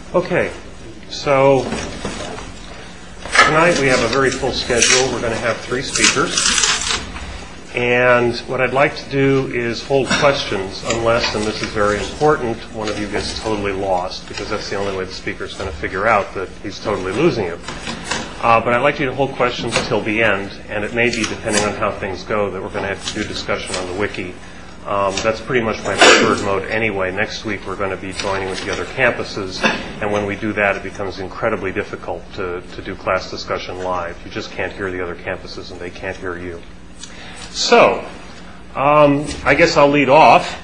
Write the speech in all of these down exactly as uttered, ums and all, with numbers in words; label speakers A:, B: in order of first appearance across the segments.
A: Okay, so tonight we have a very full schedule. We're going to have three speakers. And what I'd like to do is hold questions unless, and this is very important, one of you gets totally lost, because that's the only way the speaker's going to figure out that he's totally losing you. Uh, but I'd like you to hold questions until the end, and it may be, depending on how things go, that we're going to have to do discussion on the wiki. Um, that's pretty much my preferred mode anyway. Next week we're going to be joining with the other campuses, and when we do that it becomes incredibly difficult to, to do class discussion live. You just can't hear the other campuses and they can't hear you. So, um, I guess I'll lead off,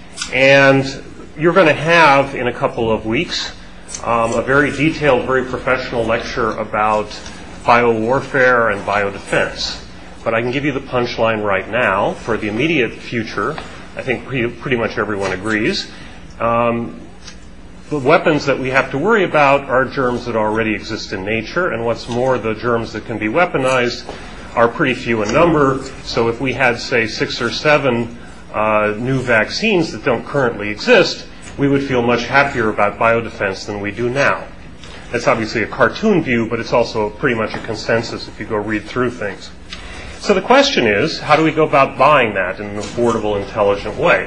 A: and you're going to have in a couple of weeks um, a very detailed, very professional lecture about biowarfare and biodefense. But I can give you the punchline right now. For the immediate future, I think pretty, pretty much everyone agrees. Um, the weapons that we have to worry about are germs that already exist in nature, and what's more, the germs that can be weaponized are pretty few in number. So if we had, say, six or seven uh, new vaccines that don't currently exist, we would feel much happier about biodefense than we do now. That's obviously a cartoon view, but it's also pretty much a consensus if you go read through things. So the question is, how do we go about buying that in an affordable, intelligent way?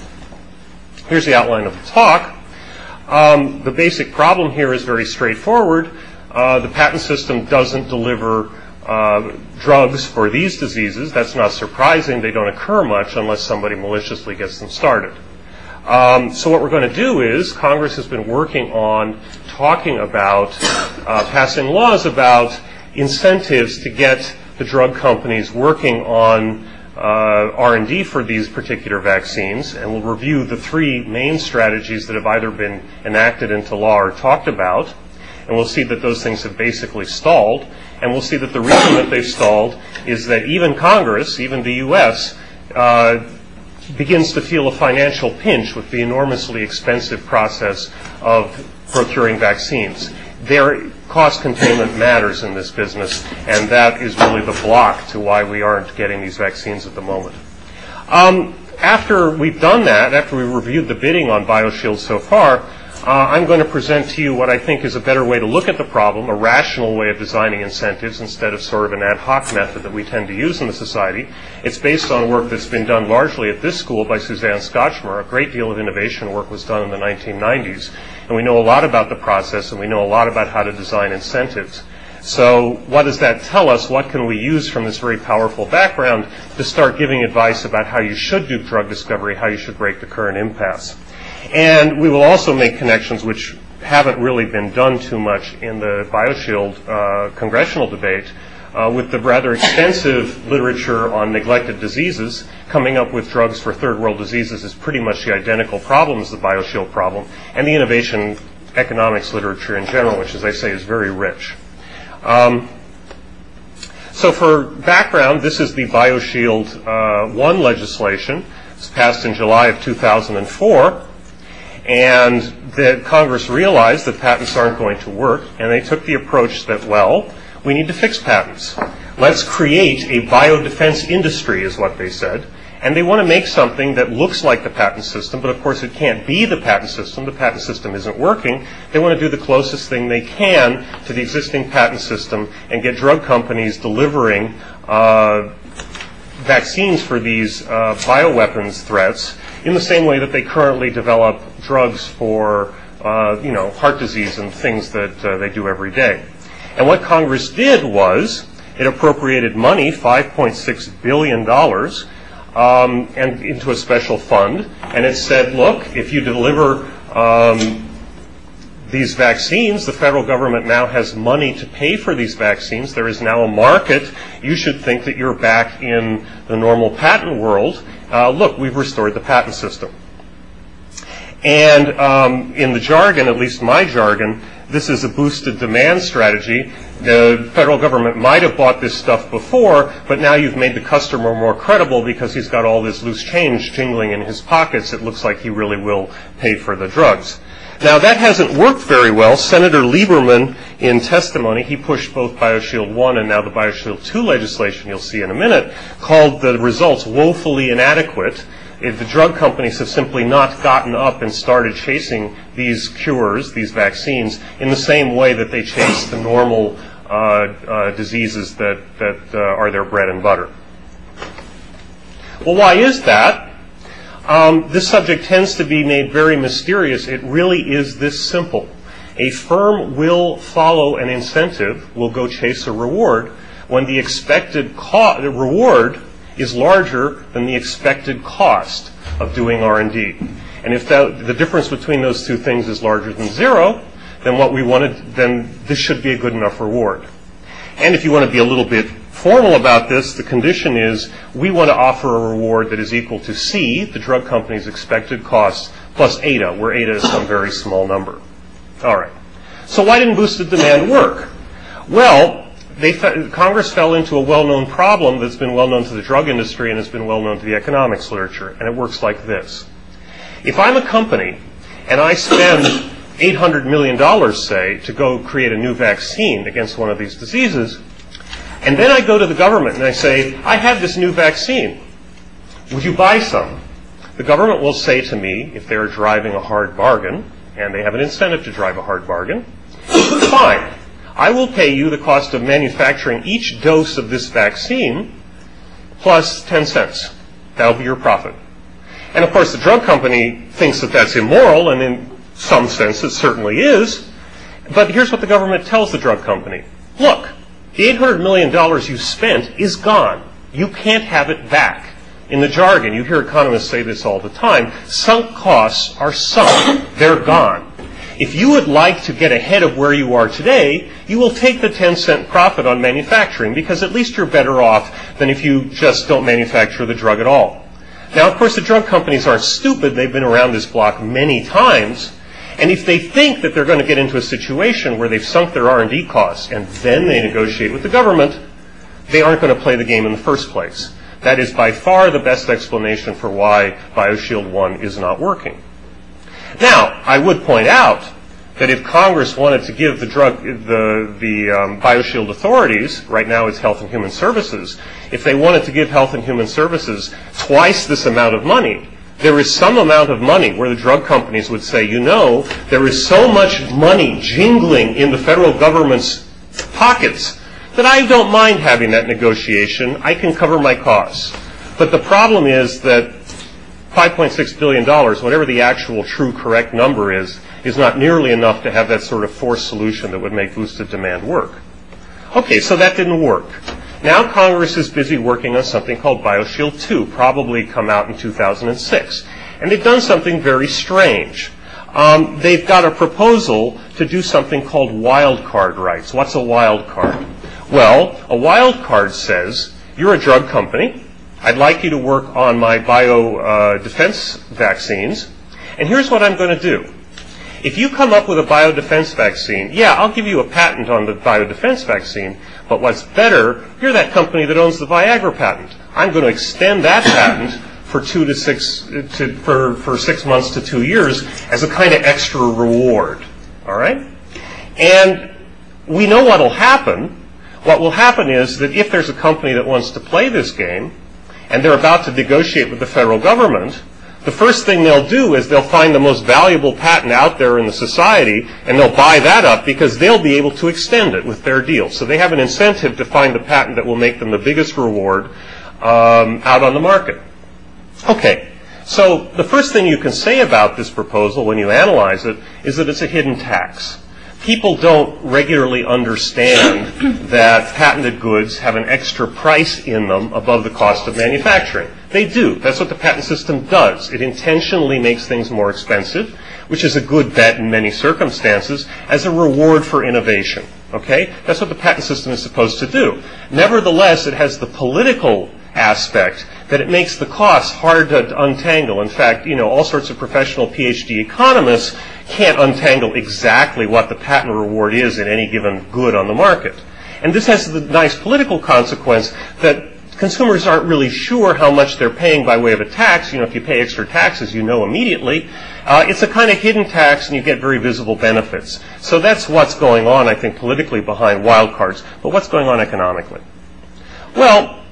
A: Here's the outline of the talk. Um, the basic problem here is very straightforward. Uh, the patent system doesn't deliver uh, drugs for these diseases. That's not surprising. They don't occur much unless somebody maliciously gets them started. Um, so what we're going to do is, Congress has been working on talking about uh, passing laws about incentives to get the drug companies working on uh, R and D for these particular vaccines, and we'll review the three main strategies that have either been enacted into law or talked about, and we'll see that those things have basically stalled, and we'll see that the reason that they've stalled is that even Congress, even the U S, uh, begins to feel a financial pinch with the enormously expensive process of procuring vaccines. Their cost containment matters in this business, and that is really the block to why we aren't getting these vaccines at the moment. Um, after we've done that, after we've reviewed the bidding on BioShield so far, uh, I'm going to present to you what I think is a better way to look at the problem, a rational way of designing incentives instead of sort of an ad hoc method that we tend to use in the society. It's based on work that's been done largely at this school by Suzanne Scotchmer. A great deal of innovation work was done in the nineteen nineties. And we know a lot about the process, and we know a lot about how to design incentives. So what does that tell us? What can we use from this very powerful background to start giving advice about how you should do drug discovery, how you should break the current impasse? And we will also make connections which haven't really been done too much in the BioShield uh, congressional debate uh, with the rather extensive literature on neglected diseases. Coming up with drugs for third world diseases is pretty much the identical problem as the BioShield problem, and the innovation economics literature in general, which, as I say, is very rich. Um, so for background, this is the BioShield uh, one legislation. It was passed in July of two thousand four, and that Congress realized that patents aren't going to work, and they took the approach that, well, we need to fix patents. Let's create a biodefense industry, is what they said. And they want to make something that looks like the patent system, but of course it can't be the patent system. The patent system isn't working. They want to do the closest thing they can to the existing patent system and get drug companies delivering uh, vaccines for these uh, bioweapons threats in the same way that they currently develop drugs for uh, you know, heart disease and things that uh, they do every day. And what Congress did was it appropriated money, five point six billion dollars, um, and into a special fund, and it said, look, if you deliver um, these vaccines, the federal government now has money to pay for these vaccines. There is now a market. You should think that you're back in the normal patent world. Uh, look, we've restored the patent system. And um, in the jargon, at least my jargon, this is a boosted demand strategy. The federal government might have bought this stuff before, but now you've made the customer more credible because he's got all this loose change jingling in his pockets. It looks like he really will pay for the drugs. Now, that hasn't worked very well. Senator Lieberman, in testimony, he pushed both BioShield one and now the BioShield two legislation you'll see in a minute, called the results woefully inadequate. if the drug companies have simply not gotten up and started chasing these cures, these vaccines, in the same way that they chase the normal uh, uh, diseases that, that uh, are their bread and butter. Well, why is that? Um, this subject tends to be made very mysterious. It really is this simple. A firm will follow an incentive, will go chase a reward, when the expected co- the reward is larger than the expected cost of doing R and D. And if that, the difference between those two things is larger than zero, then what we wanted, then this should be a good enough reward. And if you want to be a little bit formal about this, the condition is we want to offer a reward that is equal to C, the drug company's expected cost, plus eta, where eta is some very small number. All right. So why didn't boosted demand work? Well, they fe- Congress fell into a well-known problem that's been well-known to the drug industry and has been well-known to the economics literature, and it works like this. If I'm a company and I spend eight hundred million dollars, say, to go create a new vaccine against one of these diseases, and then I go to the government and I say, I have this new vaccine. Would you buy some? The government will say to me, if they're driving a hard bargain, and they have an incentive to drive a hard bargain, fine. I will pay you the cost of manufacturing each dose of this vaccine plus ten cents. That'll be your profit. And of course, the drug company thinks that that's immoral, and in some sense it certainly is. But here's what the government tells the drug company. Look, the eight hundred million dollars you spent is gone. You can't have it back. In the jargon, you hear economists say this all the time, sunk costs are sunk. They're gone. If you would like to get ahead of where you are today, you will take the ten cent profit on manufacturing, because at least you're better off than if you just don't manufacture the drug at all. Now, of course, the drug companies aren't stupid. They've been around this block many times. And if they think that they're going to get into a situation where they've sunk their R and D costs and then they negotiate with the government, they aren't going to play the game in the first place. That is by far the best explanation for why BioShield one is not working. Now, I would point out that if Congress wanted to give the drug, the, the um, BioShield authorities, right now it's Health and Human Services, if they wanted to give Health and Human Services twice this amount of money, there is some amount of money where the drug companies would say, you know, there is so much money jingling in the federal government's pockets that I don't mind having that negotiation. I can cover my costs. But the problem is that five point six billion dollars, whatever the actual true correct number is, is not nearly enough to have that sort of forced solution that would make boosted demand work. Okay, so that didn't work. Now Congress is busy working on something called BioShield two, probably come out in two thousand six. And they've done something very strange. Um, they've got a proposal to do something called wild card rights. What's a wild card? Well, a wild card says, you're a drug company. I'd like you to work on my bio uh, defense vaccines. And here's what I'm going to do. If you come up with a biodefense vaccine, yeah, I'll give you a patent on the biodefense vaccine, but what's better, you're that company that owns the Viagra patent. I'm going to extend that patent for two to six, to, for, for six months to two years as a kind of extra reward. All right? And we know what will happen. What will happen is that if there's a company that wants to play this game, and they're about to negotiate with the federal government, the first thing they'll do is they'll find the most valuable patent out there in the society, and they'll buy that up because they'll be able to extend it with their deal. So they have an incentive to find the patent that will make them the biggest reward um, out on the market. Okay, so the first thing you can say about this proposal when you analyze it is that it's a hidden tax. People don't regularly understand that patented goods have an extra price in them above the cost of manufacturing. They do. That's what the patent system does. It intentionally makes things more expensive, which is a good bet in many circumstances, as a reward for innovation. Okay? That's what the patent system is supposed to do. Nevertheless, it has the political aspect that it makes the costs hard to untangle. In fact, you know, all sorts of professional P H D economists can't untangle exactly what the patent reward is in any given good on the market. And this has the nice political consequence that consumers aren't really sure how much they're paying by way of a tax. You know, if you pay extra taxes, you know immediately. Uh, it's a kind of hidden tax, and you get very visible benefits. So that's what's going on, I think, politically behind wild cards. But what's going on economically? Well,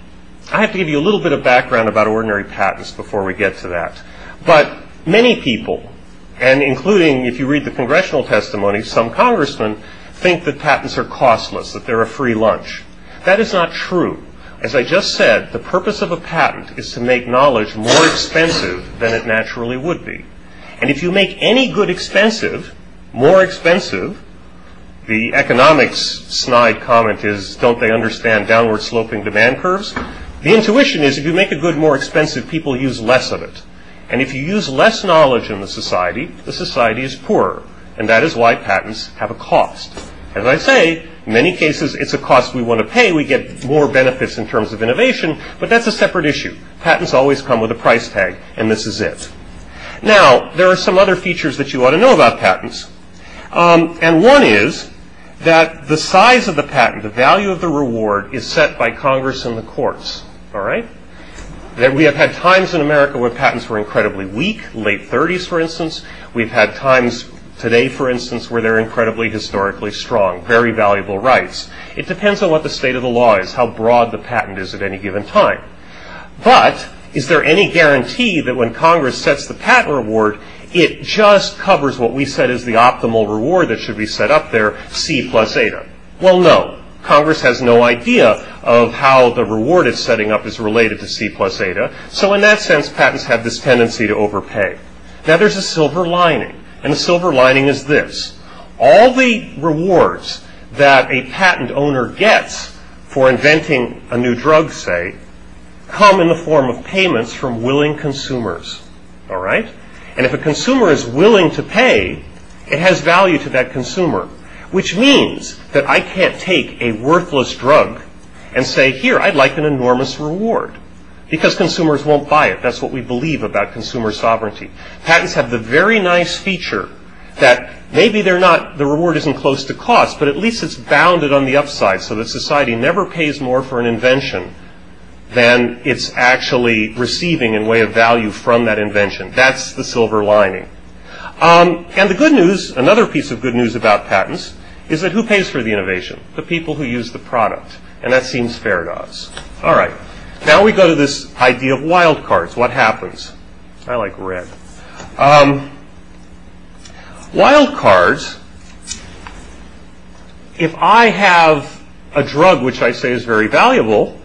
A: I have to give you a little bit of background about ordinary patents before we get to that. But many people, and including, if you read the congressional testimony, some congressmen think that patents are costless, that they're a free lunch. That is not true. As I just said, the purpose of a patent is to make knowledge more expensive than it naturally would be. And if you make any good expensive, more expensive, the economics snide comment is, don't they understand downward sloping demand curves? The intuition is if you make a good more expensive, people use less of it. And if you use less knowledge in the society, the society is poorer. And that is why patents have a cost. As I say, in many cases, it's a cost we want to pay. We get more benefits in terms of innovation, but that's a separate issue. Patents always come with a price tag, and this is it. Now, there are some other features that you ought to know about patents. Um, and one is that the size of the patent, the value of the reward, is set by Congress and the courts. All right? That we have had times in America where patents were incredibly weak, late thirties, for instance. We've had times today, for instance, where they're incredibly historically strong, very valuable rights. It depends on what the state of the law is, how broad the patent is at any given time. But is there any guarantee that when Congress sets the patent reward, it just covers what we said is the optimal reward that should be set up there, C plus eta? Well, no. Congress has no idea of how the reward it's setting up is related to C plus eta. So in that sense, patents have this tendency to overpay. Now, there's a silver lining. And the silver lining is this. All the rewards that a patent owner gets for inventing a new drug, say, come in the form of payments from willing consumers. All right? And if a consumer is willing to pay, it has value to that consumer, which means that I can't take a worthless drug and say, here, I'd like an enormous reward, because consumers won't buy it. That's what we believe about consumer sovereignty. Patents have the very nice feature that maybe they're not, the reward isn't close to cost, but at least it's bounded on the upside so that society never pays more for an invention than it's actually receiving in way of value from that invention. That's the silver lining. Um, and the good news, another piece of good news about patents, is that who pays for the innovation? The people who use the product. And that seems fair to us. All right. Now we go to this idea of wild cards. What happens? I like red. Um, wild cards, if I have a drug which I say is very valuable,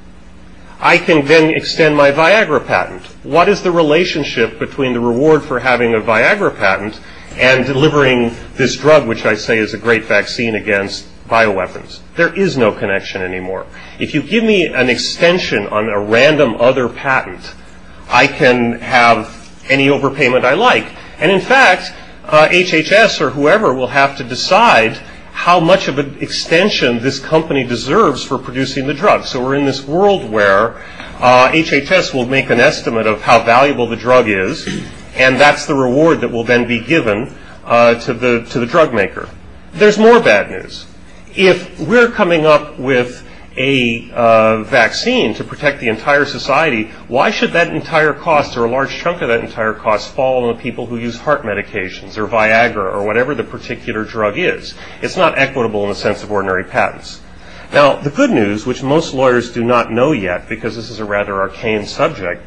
A: I can then extend my Viagra patent. What is the relationship between the reward for having a Viagra patent and delivering this drug, which I say is a great vaccine against bioweapons? There is no connection anymore. If you give me an extension on a random other patent, I can have any overpayment I like. And in fact, uh, H H S or whoever will have to decide how much of an extension this company deserves for producing the drug. So we're in this world where uh, H H S will make an estimate of how valuable the drug is, and that's the reward that will then be given uh, to the to the drug maker. There's more bad news. If we're coming up with a uh, vaccine to protect the entire society, why should that entire cost or a large chunk of that entire cost fall on the people who use heart medications or Viagra or whatever the particular drug is? It's not equitable in the sense of ordinary patents. Now, the good news, which most lawyers do not know yet because this is a rather arcane subject,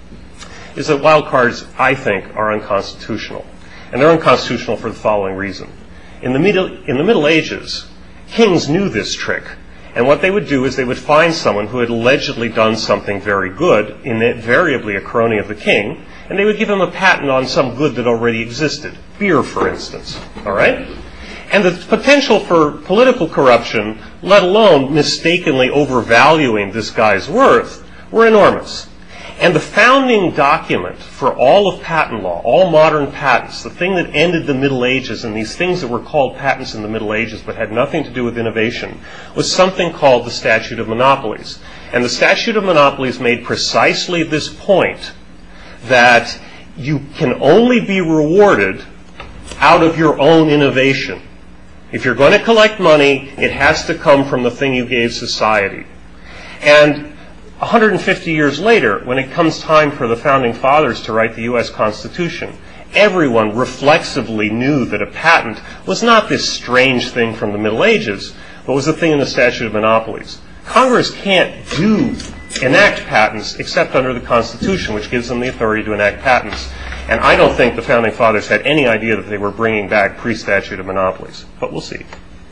A: is that wild cards, I think, are unconstitutional. And they're unconstitutional for the following reason. In the Middle, in the Middle Ages, kings knew this trick. And what they would do is they would find someone who had allegedly done something very good, invariably a crony of the king, and they would give him a patent on some good that already existed. Beer, for instance. All right? And the potential for political corruption, let alone mistakenly overvaluing this guy's worth, were enormous. And the founding document for all of patent law, all modern patents, the thing that ended the Middle Ages and these things that were called patents in the Middle Ages but had nothing to do with innovation, was something called the Statute of Monopolies. And the Statute of Monopolies made precisely this point, that you can only be rewarded out of your own innovation. If you're going to collect money, it has to come from the thing you gave society. And one hundred fifty years later, when it comes time for the Founding Fathers to write the U S Constitution, everyone reflexively knew that a patent was not this strange thing from the Middle Ages, but was a thing in the Statute of Monopolies. Congress can't do enact patents except under the Constitution, which gives them the authority to enact patents. And I don't think the Founding Fathers had any idea that they were bringing back pre-statute of monopolies, but we'll see.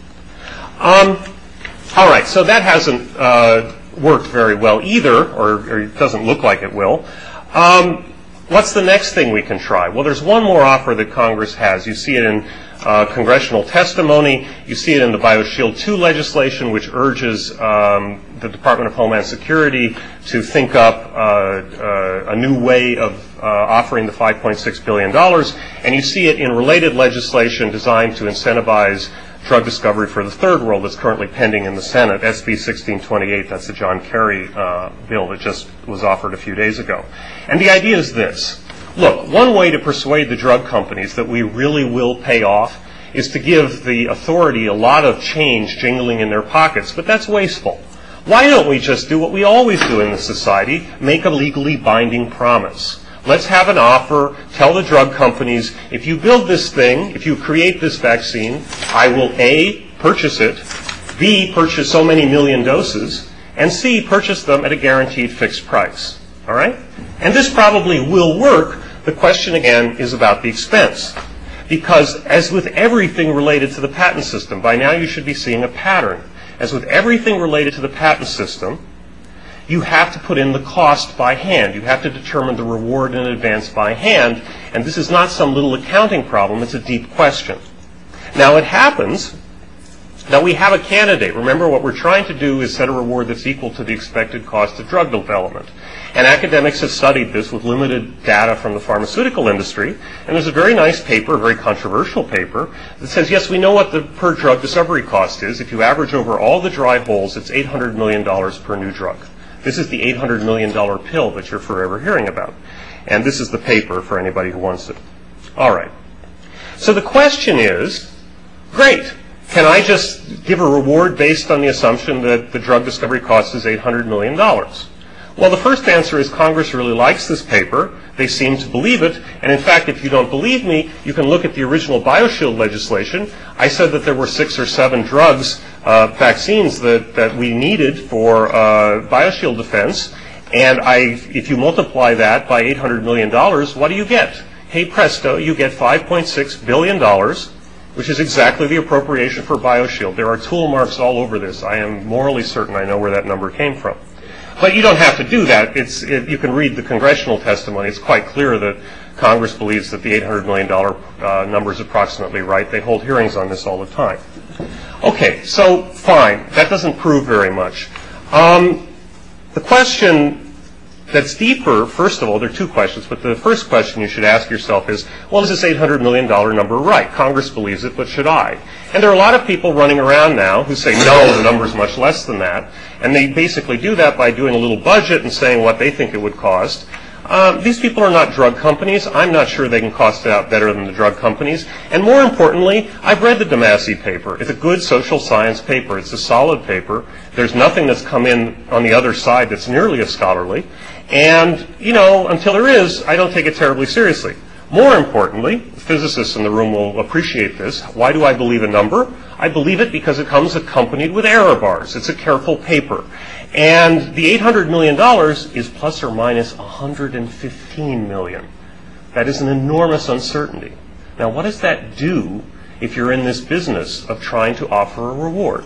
A: Um, all right, so that hasn't uh, worked very well either, or, or it doesn't look like it will. Um, what's the next thing we can try? Well, there's one more offer that Congress has. You see it in uh, congressional testimony. You see it in the BioShield two legislation, which urges um, the Department of Homeland Security to think up uh, uh, a new way of uh, offering the five point six billion dollars. And you see it in related legislation designed to incentivize drug discovery for the third world that's currently pending in the Senate, S B sixteen twenty-eight. That's the John Kerry uh, bill that just was offered a few days ago. And the idea is this. Look, one way to persuade the drug companies that we really will pay off is to give the authority a lot of change jingling in their pockets, but that's wasteful. Why don't we just do what we always do in this society, make a legally binding promise? Let's have an offer, tell the drug companies, if you build this thing, if you create this vaccine, I will A, purchase it, B, purchase so many million doses, and C, purchase them at a guaranteed fixed price. All right? And this probably will work. The question, again, is about the expense. Because as with everything related to the patent system, by now you should be seeing a pattern. As with everything related to the patent system, you have to put in the cost by hand. You have to determine the reward in advance by hand. And this is not some little accounting problem. It's a deep question. Now, it happens that we have a candidate. Remember, what we're trying to do is set a reward that's equal to the expected cost of drug development. And academics have studied this with limited data from the pharmaceutical industry. And there's a very nice paper, a very controversial paper, that says, yes, we know what the per drug discovery cost is. If you average over all the dry holes, it's eight hundred million dollars per new drug. This is the eight hundred million dollars pill that you're forever hearing about. And this is the paper for anybody who wants it. All right. So the question is, great. Can I just give a reward based on the assumption that the drug discovery cost is eight hundred million dollars? Well, the first answer is Congress really likes this paper. They seem to believe it. And in fact, if you don't believe me, you can look at the original BioShield legislation. I said that there were six or seven drugs, uh, vaccines that, that we needed for uh, BioShield defense. And I, if you multiply that by eight hundred million dollars, what do you get? Hey presto, you get five point six billion dollars, which is exactly the appropriation for BioShield. There are tool marks all over this. I am morally certain I know where that number came from. But you don't have to do that. It's, it, you can read the congressional testimony. It's quite clear that Congress believes that the eight hundred million dollars uh, number is approximately right. They hold hearings on this all the time. Okay, so fine. That doesn't prove very much. Um, the question that's deeper, first of all, there are two questions, but the first question you should ask yourself is, well, is this eight hundred million dollars number right? Congress believes it, but should I? And there are a lot of people running around now who say, no, the number's much less than that. And they basically do that by doing a little budget and saying what they think it would cost. Um, these people are not drug companies. I'm not sure they can cost it out better than the drug companies. And more importantly, I've read the DeMasi paper. It's a good social science paper. It's a solid paper. There's nothing that's come in on the other side that's nearly as scholarly. And, you know, until there is, I don't take it terribly seriously. More importantly, physicists in the room will appreciate this. Why do I believe a number? I believe it because it comes accompanied with error bars. It's a careful paper. And the eight hundred million dollars is plus or minus one hundred fifteen million dollars. That is an enormous uncertainty. Now, what does that do if you're in this business of trying to offer a reward?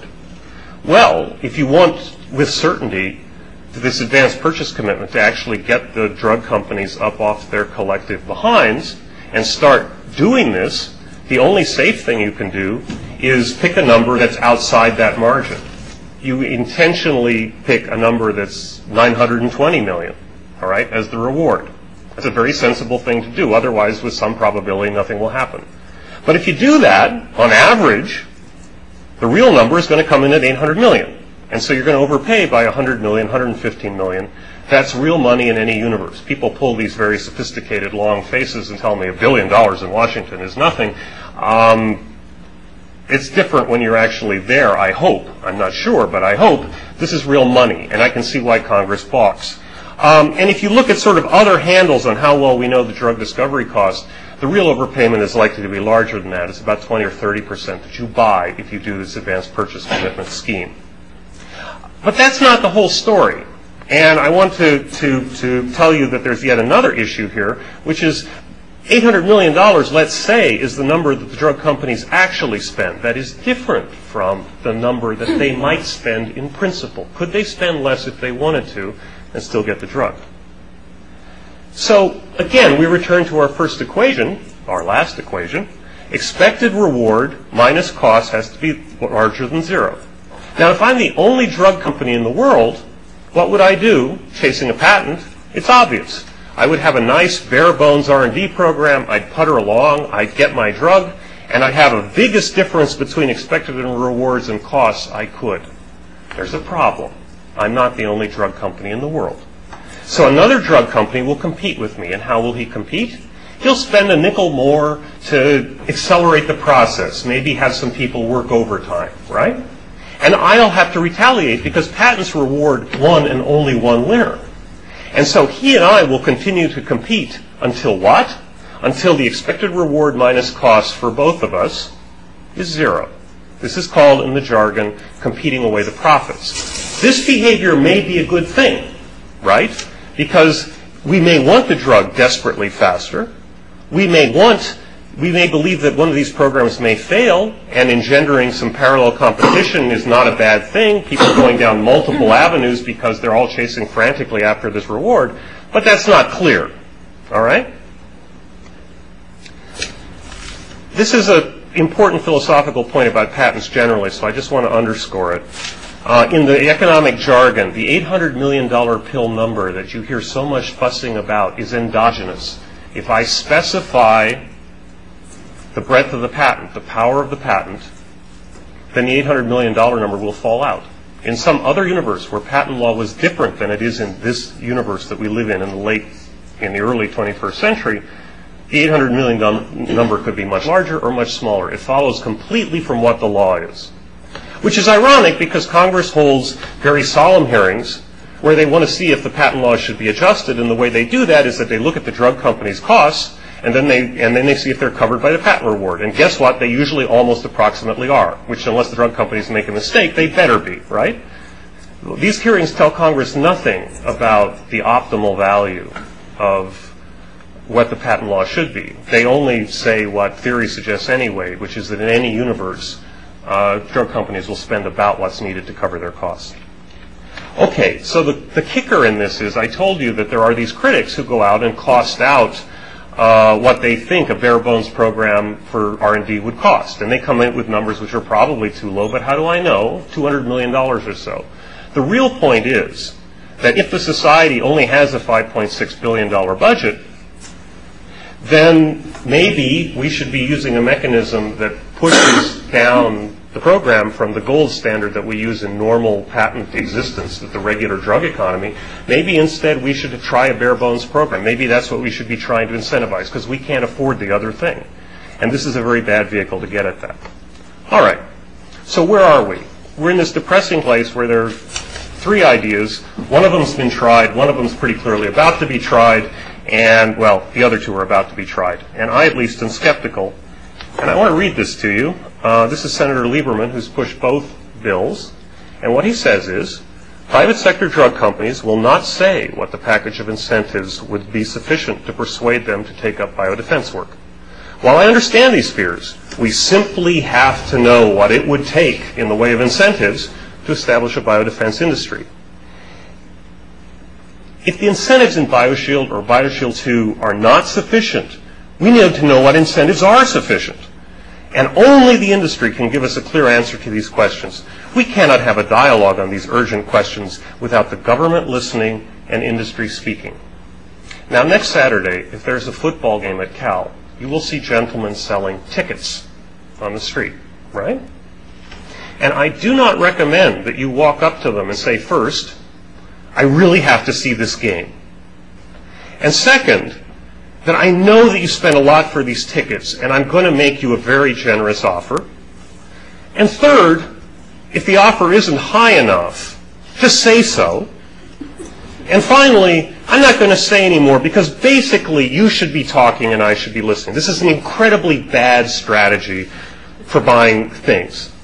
A: Well, if you want, with certainty, this advanced purchase commitment to actually get the drug companies up off their collective behinds and start doing this, the only safe thing you can do is pick a number that's outside that margin. You intentionally pick a number that's nine hundred twenty million, all right, as the reward. That's a very sensible thing to do. Otherwise, with some probability, nothing will happen. But if you do that, on average, the real number is going to come in at eight hundred million. And so you're going to overpay by one hundred million, one hundred fifteen million. That's real money in any universe. People pull these very sophisticated long faces and tell me a billion dollars in Washington is nothing. Um, it's different when you're actually there, I hope. I'm not sure, but I hope this is real money, and I can see why Congress balks. Um, and if you look at sort of other handles on how well we know the drug discovery cost, the real overpayment is likely to be larger than that. It's about twenty or thirty percent that you buy if you do this advanced purchase commitment scheme. But that's not the whole story. And I want to, to, to tell you that there's yet another issue here, which is eight hundred million dollars, let's say, is the number that the drug companies actually spend. That is different from the number that they might spend in principle. Could they spend less if they wanted to and still get the drug? So, again, we return to our first equation, our last equation. Expected reward minus cost has to be larger than zero. Now, if I'm the only drug company in the world, what would I do chasing a patent? It's obvious. I would have a nice bare-bones R and D program. I'd putter along. I'd get my drug. And I'd have a biggest difference between expected rewards and costs I could. There's a problem. I'm not the only drug company in the world. So another drug company will compete with me. And how will he compete? He'll spend a nickel more to accelerate the process, maybe have some people work overtime, right? And I'll have to retaliate because patents reward one and only one winner. And so he and I will continue to compete until what? Until the expected reward minus cost for both of us is zero. This is called, in the jargon, competing away the profits. This behavior may be a good thing, right? Because we may want the drug desperately faster. We may want, we may believe that one of these programs may fail, and engendering some parallel competition is not a bad thing. People going down multiple avenues because they're all chasing frantically after this reward. But that's not clear. All right? This is an important philosophical point about patents generally, so I just want to underscore it. Uh, in the economic jargon, the eight hundred million dollar pill number that you hear so much fussing about is endogenous. If I specify the breadth of the patent, the power of the patent, then the eight hundred million dollar number will fall out. In some other universe where patent law was different than it is in this universe that we live in in the late, in the early twenty-first century, the eight hundred million number could be much larger or much smaller. It follows completely from what the law is. Which is ironic because Congress holds very solemn hearings where they want to see if the patent laws should be adjusted, and the way they do that is that they look at the drug company's costs, and then they and then they see if they're covered by the patent reward. And guess what? They usually almost approximately are, which unless the drug companies make a mistake, they better be, right? These hearings tell Congress nothing about the optimal value of what the patent law should be. They only say what theory suggests anyway, which is that in any universe, uh, drug companies will spend about what's needed to cover their costs. Okay, so the, the kicker in this is I told you that there are these critics who go out and cost out uh, what they think a bare-bones program for R and D would cost. And they come in with numbers which are probably too low, but how do I know? two hundred million dollars or so. The real point is that if the society only has a five point six billion dollars budget, then maybe we should be using a mechanism that pushes down the program from the gold standard that we use in normal patent existence with the regular drug economy. Maybe instead we should try a bare bones program. Maybe that's what we should be trying to incentivize because we can't afford the other thing. And this is a very bad vehicle to get at that. All right. So where are we? We're in this depressing place where there are three ideas. One of them's been tried. One of them's pretty clearly about to be tried. And, well, the other two are about to be tried. And I, at least, am skeptical. And I want to read this to you. Uh, this is Senator Lieberman, who's pushed both bills. And what he says is, private sector drug companies will not say what the package of incentives would be sufficient to persuade them to take up biodefense work. While I understand these fears, we simply have to know what it would take in the way of incentives to establish a biodefense industry. If the incentives in BioShield or BioShield two are not sufficient, we need to know what incentives are sufficient. And only the industry can give us a clear answer to these questions. We cannot have a dialogue on these urgent questions without the government listening and industry speaking. Now, next Saturday, if there's a football game at Cal, you will see gentlemen selling tickets on the street, right? And I do not recommend that you walk up to them and say, first, I really have to see this game. And second, that I know that you spend a lot for these tickets, and I'm going to make you a very generous offer. And third, if the offer isn't high enough, just say so. And finally, I'm not going to say any more because basically you should be talking and I should be listening. This is an incredibly bad strategy for buying things.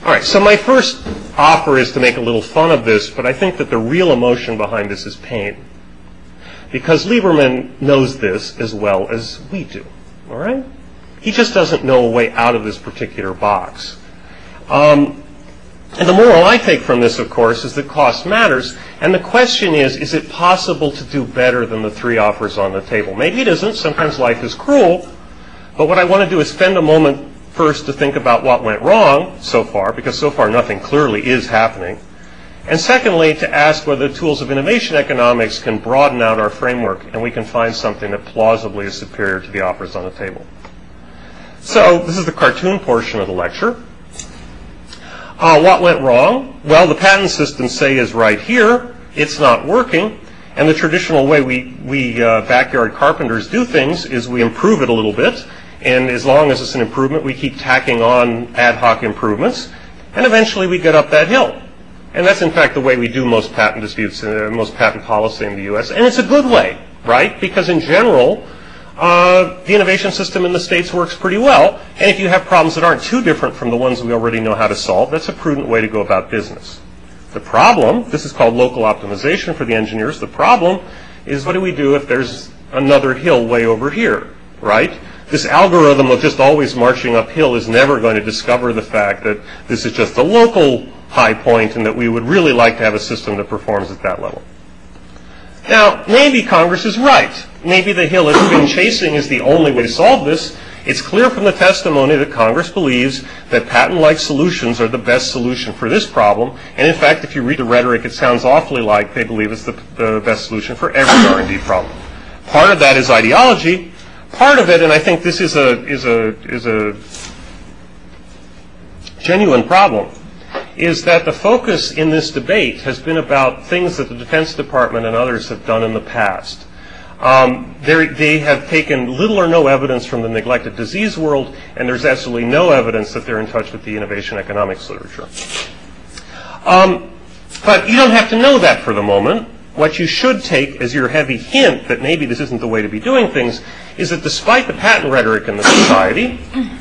A: All right, so my first offer is to make a little fun of this, but I think that the real emotion behind this is pain. Because Lieberman knows this as well as we do, all right? He just doesn't know a way out of this particular box. Um, and the moral I take from this, of course, is that cost matters. And the question is, is it possible to do better than the three offers on the table? Maybe it isn't. Sometimes life is cruel. But what I want to do is spend a moment first to think about what went wrong so far, because so far nothing clearly is happening. And secondly, to ask whether the tools of innovation economics can broaden out our framework and we can find something that plausibly is superior to the offers on the table. So this is the cartoon portion of the lecture. Uh, what went wrong? Well, the patent system, say, is right here. It's not working. And the traditional way we, we uh, backyard carpenters do things is we improve it a little bit. And as long as it's an improvement, we keep tacking on ad hoc improvements. And eventually we get up that hill. And that's, in fact, the way we do most patent disputes, uh, most patent policy in the U S. And it's a good way, right? Because in general, uh, the innovation system in the States works pretty well. And if you have problems that aren't too different from the ones we already know how to solve, that's a prudent way to go about business. The problem, this is called local optimization for the engineers. The problem is, what do we do if there's another hill way over here, right? This algorithm of just always marching uphill is never going to discover the fact that this is just a local high point and that we would really like to have a system that performs at that level. Now, maybe Congress is right. Maybe the hill it's been chasing is the only way to solve this. It's clear from the testimony that Congress believes that patent-like solutions are the best solution for this problem. And in fact, if you read the rhetoric, it sounds awfully like they believe it's the, the best solution for every R and D problem. Part of that is ideology. Part of it, and I think this is a, is a, is a genuine problem, is that the focus in this debate has been about things that the Defense Department and others have done in the past. Um, they have taken little or no evidence from the neglected disease world, and there's absolutely no evidence that they're in touch with the innovation economics literature. Um, but you don't have to know that for the moment. What you should take as your heavy hint that maybe this isn't the way to be doing things is that despite the patent rhetoric in the society,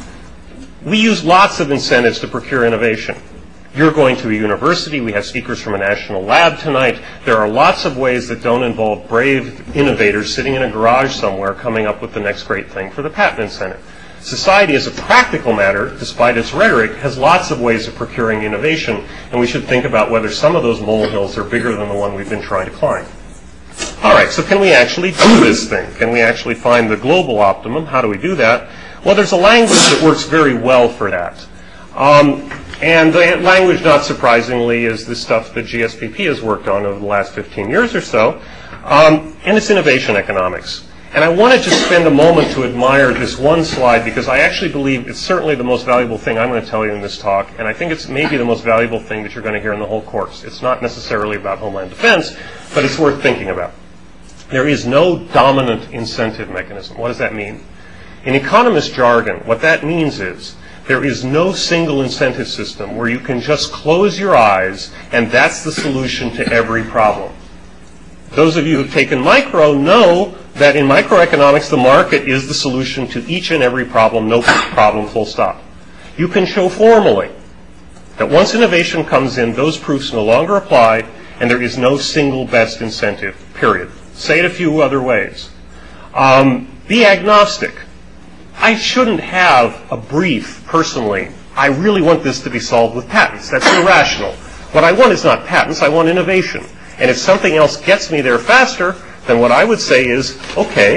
A: we use lots of incentives to procure innovation. You're going to a university. We have speakers from a national lab tonight. There are lots of ways that don't involve brave innovators sitting in a garage somewhere coming up with the next great thing for the patent incentive. Society, as a practical matter, despite its rhetoric, has lots of ways of procuring innovation, and we should think about whether some of those molehills are bigger than the one we've been trying to climb. All right, so can we actually do this thing? Can we actually find the global optimum? How do we do that? Well, there's a language that works very well for that. Um, and the language, not surprisingly, is the stuff that G S P P has worked on over the last fifteen years or so, um, and it's innovation economics. And I want to just spend a moment to admire this one slide because I actually believe it's certainly the most valuable thing I'm going to tell you in this talk, and I think it's maybe the most valuable thing that you're going to hear in the whole course. It's not necessarily about Homeland Defense, but it's worth thinking about. There is no dominant incentive mechanism. What does that mean? In economist jargon, what that means is there is no single incentive system where you can just close your eyes and that's the solution to every problem. Those of you who've taken micro know that in microeconomics, the market is the solution to each and every problem, no problem, full stop. You can show formally that once innovation comes in, those proofs no longer apply, and there is no single best incentive, period. Say it a few other ways. Um, be agnostic. I shouldn't have a brief, personally. I really want this to be solved with patents. That's irrational. What I want is not patents. I want innovation. And if something else gets me there faster, then what I would say is, okay,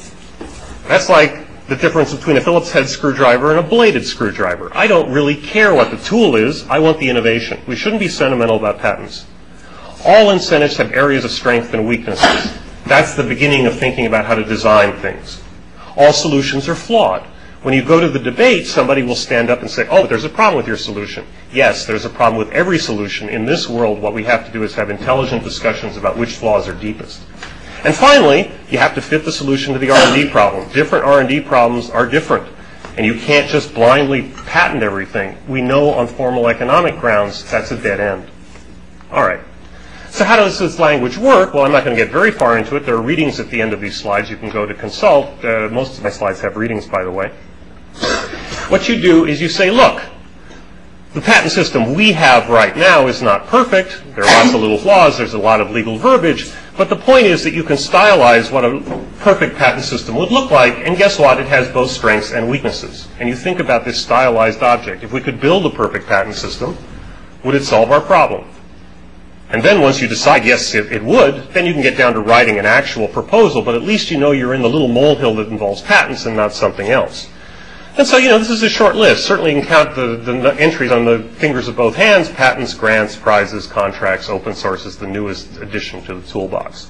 A: that's like the difference between a Phillips head screwdriver and a bladed screwdriver. I don't really care what the tool is. I want the innovation. We shouldn't be sentimental about patents. All incentives have areas of strength and weaknesses. That's the beginning of thinking about how to design things. All solutions are flawed. When you go to the debate, somebody will stand up and say, oh, there's a problem with your solution. Yes, there's a problem with every solution. In this world, what we have to do is have intelligent discussions about which flaws are deepest. And finally, you have to fit the solution to the R and D problem. Different R and D problems are different. And you can't just blindly patent everything. We know on formal economic grounds that's a dead end. All right. So how does this language work? Well, I'm not going to get very far into it. There are readings at the end of these slides. You can go to consult. Uh, most of my slides have readings, by the way. What you do is you say, look, The patent system we have right now is not perfect. There are lots of little flaws. There's a lot of legal verbiage. But the point is that you can stylize what a perfect patent system would look like, and guess what? It has both strengths and weaknesses. And you think about this stylized object. If we could build a perfect patent system, would it solve our problem? And then once you decide, yes, it, it would, then you can get down to writing an actual proposal, but at least you know you're in the little molehill that involves patents and not something else. And so, you know, this is a short list. Certainly you can count the, the entries on the fingers of both hands: patents, grants, prizes, contracts, open source is the newest addition to the toolbox.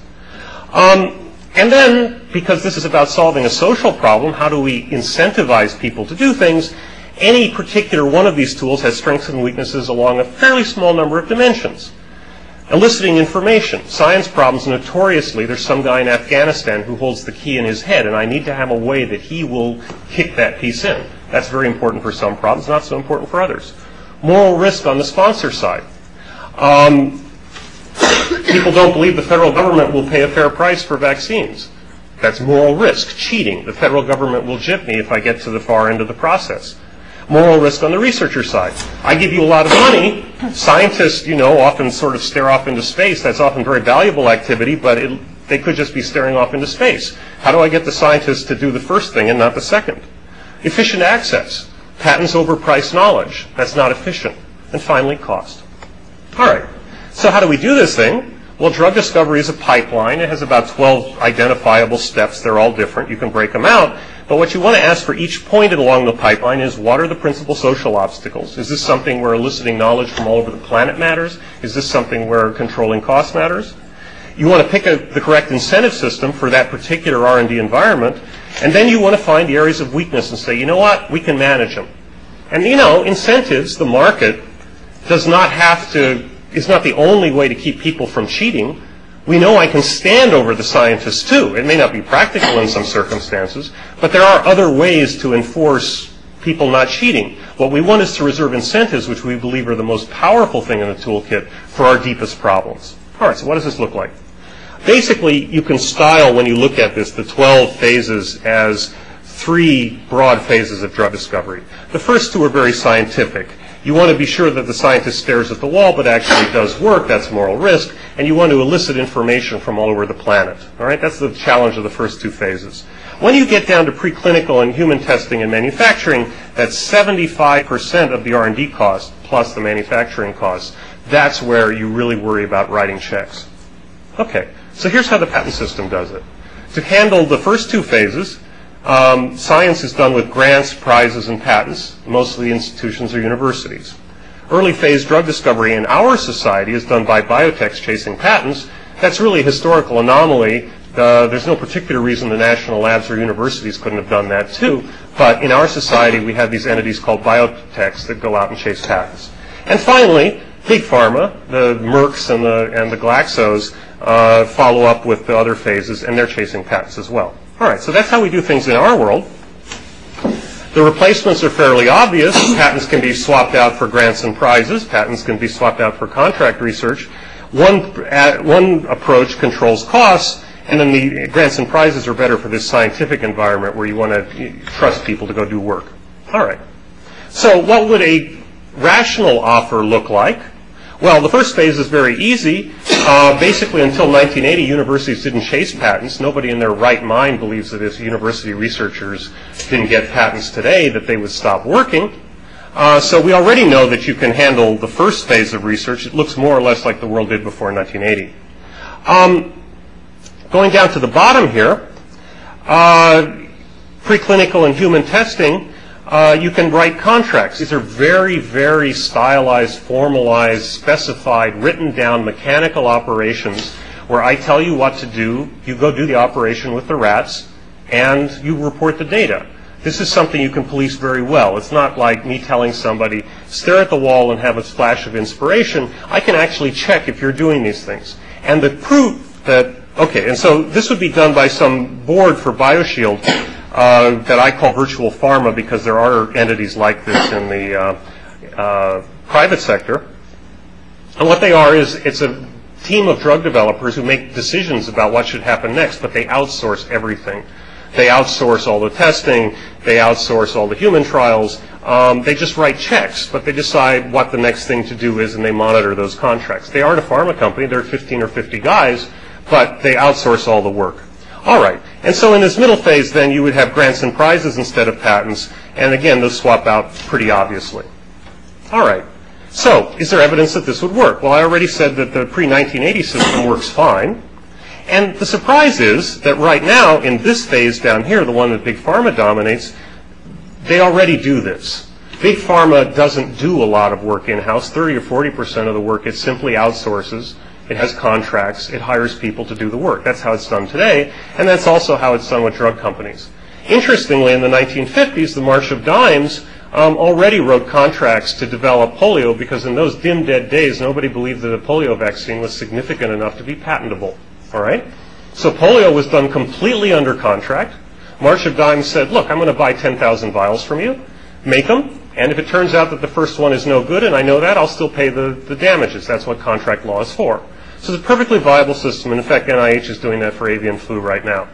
A: Um, and then, because this is about solving a social problem, how do we incentivize people to do things? Any particular one of these tools has strengths and weaknesses along a fairly small number of dimensions. Eliciting information. Science problems, notoriously, there's some guy in Afghanistan who holds the key in his head, and I need to have a way that he will kick that piece in. That's very important for some problems, not so important for others. Moral risk on the sponsor side. Um, people don't believe the federal government will pay a fair price for vaccines. That's moral risk, cheating. The federal government will gyp me if I get to the far end of the process. Moral risk on the researcher side. I give you a lot of money. Scientists, you know, often sort of stare off into space. That's often very valuable activity, but it, they could just be staring off into space. How do I get the scientists to do the first thing and not the second? Efficient access. Patents overprice knowledge. That's not efficient. And finally, cost. All right. So how do we do this thing? Well, drug discovery is a pipeline. It has about twelve identifiable steps. They're all different. You can break them out. But what you want to ask for each point along the pipeline is, what are the principal social obstacles? Is this something where eliciting knowledge from all over the planet matters? Is this something where controlling cost matters? You want to pick a, the correct incentive system for that particular R and D environment. And then you want to find the areas of weakness and say, you know what, we can manage them. And, you know, incentives, the market, does not have to, is not the only way to keep people from cheating. We know I can stand over the scientists, too. It may not be practical in some circumstances, but there are other ways to enforce people not cheating. What we want is to reserve incentives, which we believe are the most powerful thing in the toolkit, for our deepest problems. All right, so what does this look like? Basically, you can style, when you look at this, the twelve phases as three broad phases of drug discovery. The first two are very scientific. You want to be sure that the scientist stares at the wall but actually does work. That's moral risk. And you want to elicit information from all over the planet. All right, that's the challenge of the first two phases. When you get down to preclinical and human testing and manufacturing, that's seventy-five percent of the R and D cost plus the manufacturing costs. That's where you really worry about writing checks. Okay, so here's how the patent system does it. To handle the first two phases, Um, science is done with grants, prizes, and patents. Most of the institutions are universities. Early phase drug discovery in our society is done by biotechs chasing patents. That's really a historical anomaly. Uh, there's no particular reason the national labs or universities couldn't have done that too. But in our society, we have these entities called biotechs that go out and chase patents. And finally, big pharma, the Mercks and the, and the Glaxos, uh, follow up with the other phases, and they're chasing patents as well. All right, so that's how we do things in our world. The replacements are fairly obvious. Patents can be swapped out for grants and prizes. Patents can be swapped out for contract research. One, uh, one approach controls costs, and then the grants and prizes are better for this scientific environment where you want to trust people to go do work. All right. So what would a rational offer look like? Well, the first phase is very easy. Uh, basically, until nineteen eighty, universities didn't chase patents. Nobody in their right mind believes that if university researchers didn't get patents today, that they would stop working. Uh, so we already know that you can handle the first phase of research. It looks more or less like the world did before nineteen eighty. Um, going down to the bottom here, uh, preclinical and human testing, Uh, you can write contracts. These are very, very stylized, formalized, specified, written down mechanical operations where I tell you what to do, you go do the operation with the rats, and you report the data. This is something you can police very well. It's not like me telling somebody, stare at the wall and have a flash of inspiration. I can actually check if you're doing these things. And the proof that, okay, and so this would be done by some board for BioShield, Uh, that I call virtual pharma because there are entities like this in the uh, uh, private sector. And what they are is it's a team of drug developers who make decisions about what should happen next, but they outsource everything. They outsource all the testing. They outsource all the human trials. Um, they just write checks, but they decide what the next thing to do is, and they monitor those contracts. They aren't a pharma company. They're fifteen or fifty guys, but they outsource all the work. All right. And so in this middle phase, then, you would have grants and prizes instead of patents. And again, those swap out pretty obviously. All right. So is there evidence that this would work? Well, I already said that the pre nineteen eighty system works fine. And the surprise is that right now, in this phase down here, the one that Big Pharma dominates, they already do this. Big Pharma doesn't do a lot of work in-house. thirty or forty percent of the work it simply outsources. It has contracts. It hires people to do the work. That's how it's done today, and that's also how it's done with drug companies. Interestingly, in the nineteen fifties, the March of Dimes um, already wrote contracts to develop polio because in those dim, dead days, nobody believed that a polio vaccine was significant enough to be patentable. All right? So polio was done completely under contract. March of Dimes said, look, I'm going to buy ten thousand vials from you, make them, and if it turns out that the first one is no good, and I know that, I'll still pay the, the damages. That's what contract law is for. So it's a perfectly viable system, and in fact, N I H is doing that for avian flu right now.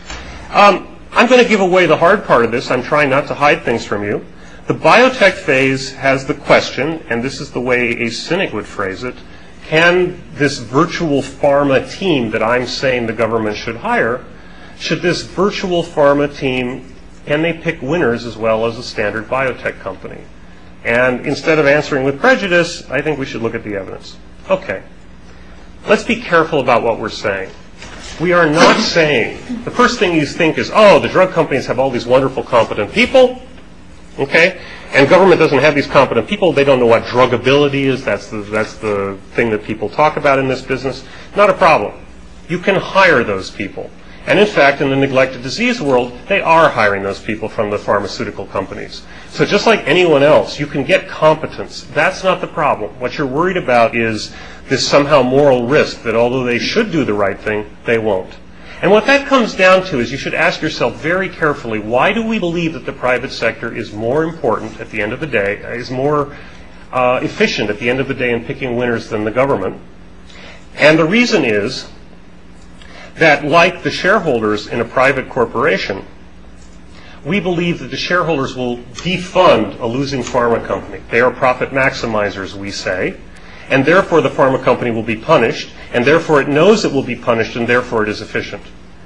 A: Um, I'm going to give away the hard part of this. I'm trying not to hide things from you. The biotech phase has the question, and this is the way a cynic would phrase it, can this virtual pharma team that I'm saying the government should hire, should this virtual pharma team, can they pick winners as well as a standard biotech company? And instead of answering with prejudice, I think we should look at the evidence. Okay. Let's be careful about what we're saying. We are not saying, the first thing you think is, oh, the drug companies have all these wonderful, competent people, okay? And government doesn't have these competent people. They don't know what drugability is. That's the, that's the thing that people talk about in this business. Not a problem. You can hire those people. And in fact, in the neglected disease world, they are hiring those people from the pharmaceutical companies. So just like anyone else, you can get competence. That's not the problem. What you're worried about is this somehow moral risk that although they should do the right thing, they won't. And what that comes down to is you should ask yourself very carefully, why do we believe that the private sector is more important at the end of the day, is more uh, efficient at the end of the day in picking winners than the government? And the reason is that, like the shareholders in a private corporation, we believe that the shareholders will defund a losing pharma company. They are profit maximizers, we say, and therefore the pharma company will be punished, and therefore it knows it will be punished, and therefore it is efficient.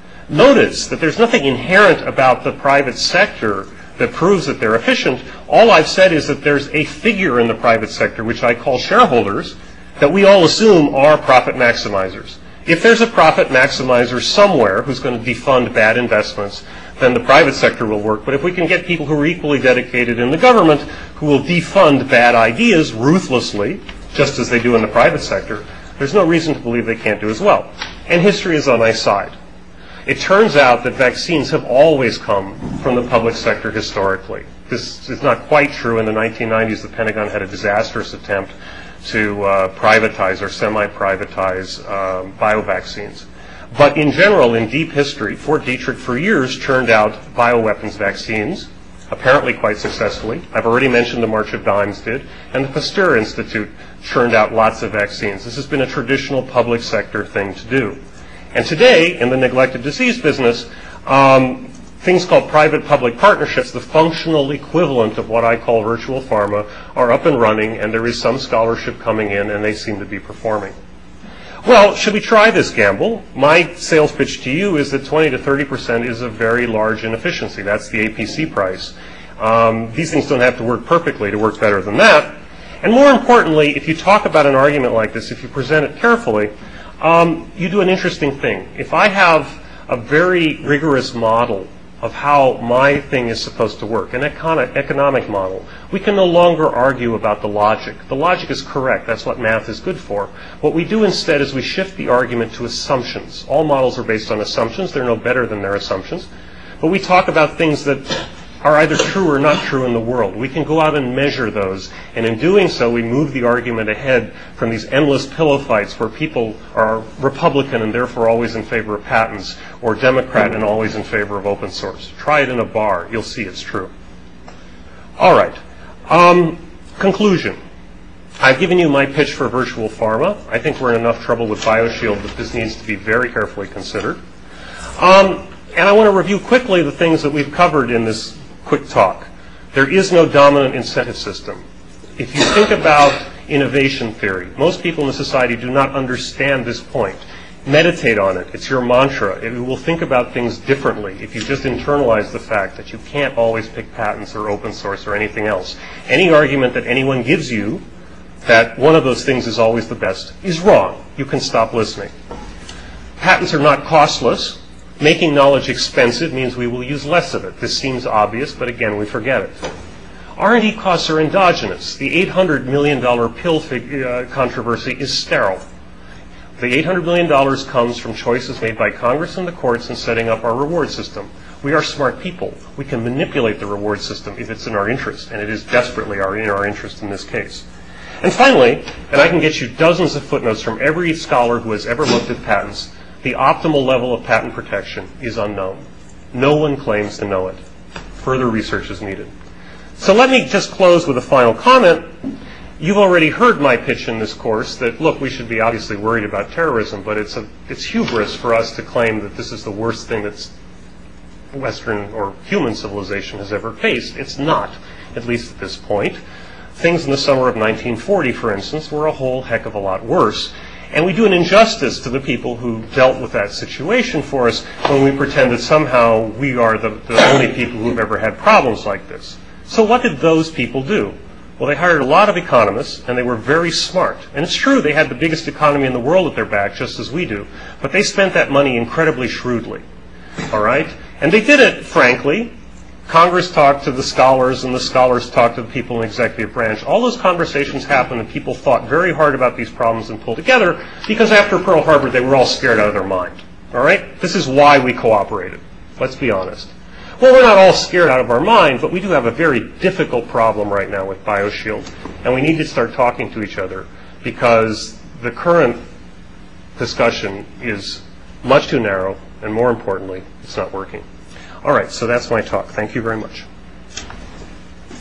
A: Notice that there's nothing inherent about the private sector that proves that they're efficient. All I've said is that there's a figure in the private sector, which I call shareholders, that we all assume are profit maximizers. If there's a profit maximizer somewhere who's going to defund bad investments, then the private sector will work. But if we can get people who are equally dedicated in the government who will defund bad ideas ruthlessly, just as they do in the private sector, there's no reason to believe they can't do as well. And history is on my side. It turns out that vaccines have always come from the public sector historically. This is not quite true. In the nineteen nineties, the Pentagon had a disastrous attempt to uh, privatize or semi-privatize um, biovaccines. But in general, in deep history, Fort Detrick for years churned out bioweapons vaccines, apparently quite successfully. I've already mentioned the March of Dimes did, and the Pasteur Institute churned out lots of vaccines. This has been a traditional public sector thing to do. And today, in the neglected disease business, um, things called private-public partnerships, the functional equivalent of what I call virtual pharma, are up and running, and there is some scholarship coming in, and they seem to be performing. Well, should we try this gamble? My sales pitch to you is that twenty to thirty percent is a very large inefficiency. That's the A P C price. Um, these things don't have to work perfectly to work better than that. And more importantly, if you talk about an argument like this, if you present it carefully, um, you do an interesting thing. If I have a very rigorous model of how my thing is supposed to work, an econ- economic model, we can no longer argue about the logic. The logic is correct. That's what math is good for. What we do instead is we shift the argument to assumptions. All models are based on assumptions. They're no better than their assumptions. But we talk about things that are either true or not true in the world. We can go out and measure those. And in doing so, we move the argument ahead from these endless pillow fights where people are Republican and therefore always in favor of patents, or Democrat and always in favor of open source. Try it in a bar. You'll see it's true. All right. Um, conclusion. I've given you my pitch for virtual pharma. I think we're in enough trouble with BioShield that this needs to be very carefully considered. Um, And I want to review quickly the things that we've covered in this quick talk. There is no dominant incentive system. If you think about innovation theory, most people in the society do not understand this point. Meditate on it. It's your mantra. It will think about things differently if you just internalize the fact that you can't always pick patents or open source or anything else. Any argument that anyone gives you that one of those things is always the best is wrong. You can stop listening. Patents are not costless. Making knowledge expensive means we will use less of it. This seems obvious, but again, we forget it. R and D costs are endogenous. The eight hundred million dollars pill fig- uh, controversy is sterile. The eight hundred million dollars comes from choices made by Congress and the courts in setting up our reward system. We are smart people. We can manipulate the reward system if it's in our interest, and it is desperately our, in our interest in this case. And finally, and I can get you dozens of footnotes from every scholar who has ever looked at patents, the optimal level of patent protection is unknown. No one claims to know it. Further research is needed. So let me just close with a final comment. You've already heard my pitch in this course that, look, we should be obviously worried about terrorism, but it's, a, it's hubris for us to claim that this is the worst thing that Western or human civilization has ever faced. It's not, at least at this point. Things in the summer of nineteen forty, for instance, were a whole heck of a lot worse. And we do an injustice to the people who dealt with that situation for us when we pretend that somehow we are the, the only people who have ever had problems like this. So what did those people do? Well, they hired a lot of economists, and they were very smart. And it's true, they had the biggest economy in the world at their back, just as we do. But they spent that money incredibly shrewdly. All right? And they did it, frankly. Congress talked to the scholars, and the scholars talked to the people in the executive branch. All those conversations happened, and people thought very hard about these problems and pulled together, because after Pearl Harbor, they were all scared out of their mind. All right? This is why we cooperated. Let's be honest. Well, we're not all scared out of our mind, but we do have a very difficult problem right now with BioShield, and we need to start talking to each other, because the current discussion is much too narrow, and more importantly, it's not working. All right, so that's my talk. Thank you very much.